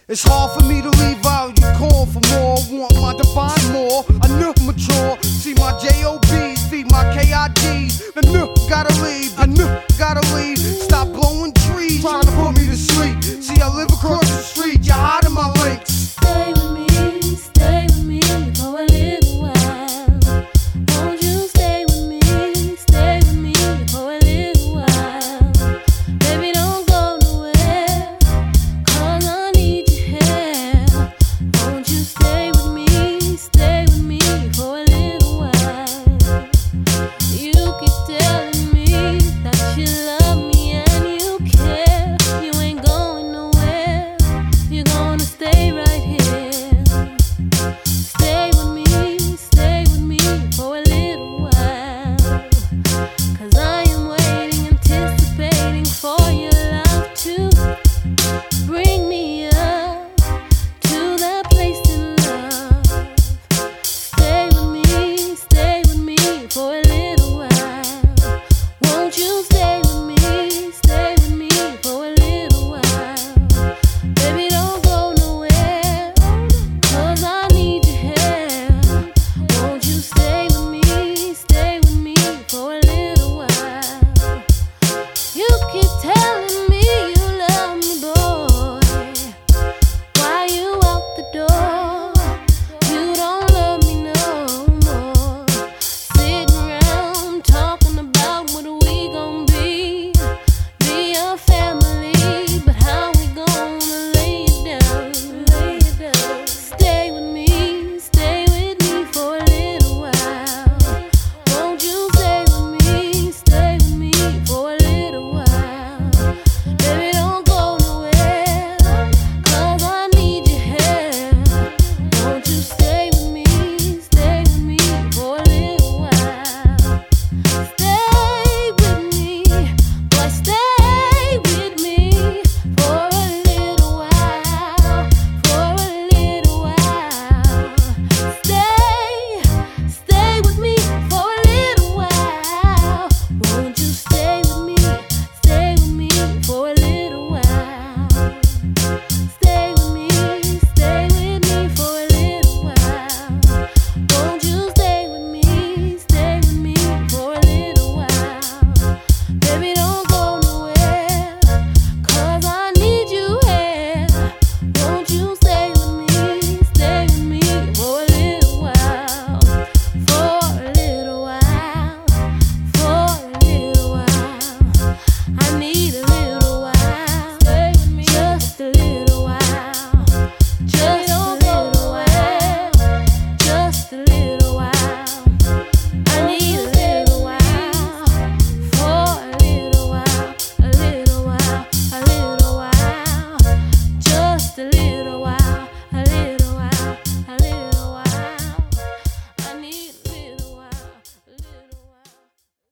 It's hard for me to leave out, you call for more. Want my divine more, I know mature. See my J.O.B.s, feed my K.I.D.s. The gotta leave, the gotta leave. Stop blowing trees, trying to put me to sleep. See I live across the street, you